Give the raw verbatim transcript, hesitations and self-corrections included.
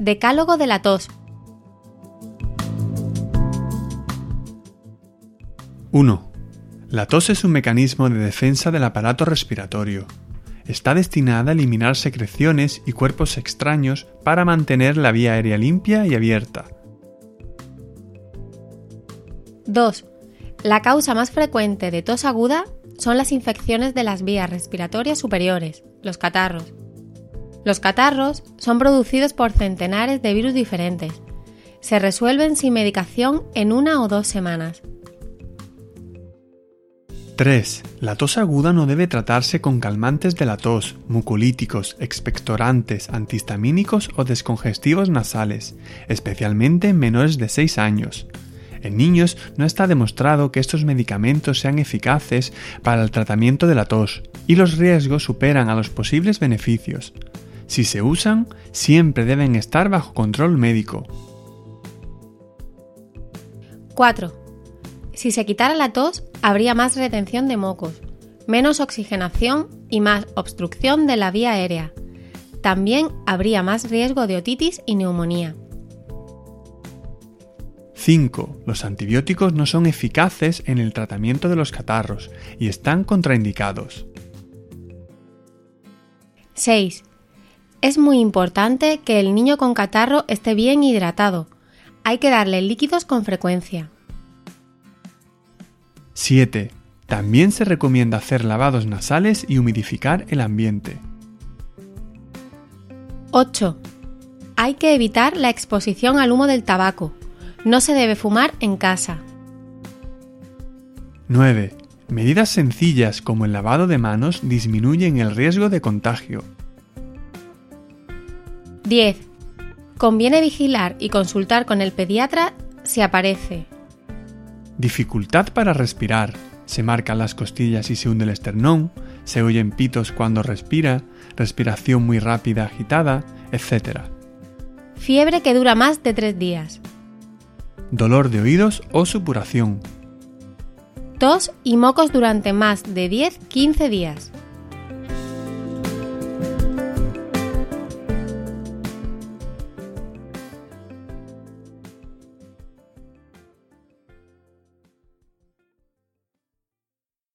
Decálogo de la tos. uno. La tos es un mecanismo de defensa del aparato respiratorio. Está destinada a eliminar secreciones y cuerpos extraños para mantener la vía aérea limpia y abierta. dos. La causa más frecuente de tos aguda son las infecciones de las vías respiratorias superiores, los catarros. Los catarros son producidos por centenares de virus diferentes. Se resuelven sin medicación en una o dos semanas. tres. La tos aguda no debe tratarse con calmantes de la tos, mucolíticos, expectorantes, antihistamínicos o descongestivos nasales, especialmente en menores de seis años. En niños no está demostrado que estos medicamentos sean eficaces para el tratamiento de la tos y los riesgos superan a los posibles beneficios. Si se usan, siempre deben estar bajo control médico. cuatro. Si se quitara la tos, habría más retención de mocos, menos oxigenación y más obstrucción de la vía aérea. También habría más riesgo de otitis y neumonía. cinco. Los antibióticos no son eficaces en el tratamiento de los catarros y están contraindicados. seis. Es muy importante que el niño con catarro esté bien hidratado. Hay que darle líquidos con frecuencia. siete. También se recomienda hacer lavados nasales y humidificar el ambiente. ocho. Hay que evitar la exposición al humo del tabaco. No se debe fumar en casa. nueve. Medidas sencillas como el lavado de manos disminuyen el riesgo de contagio. diez. Conviene vigilar y consultar con el pediatra si aparece dificultad para respirar, se marcan las costillas y se hunde el esternón, se oyen pitos cuando respira, respiración muy rápida agitada, etcétera. Fiebre que dura más de tres días. Dolor de oídos o supuración. Tos y mocos durante más de diez a quince días.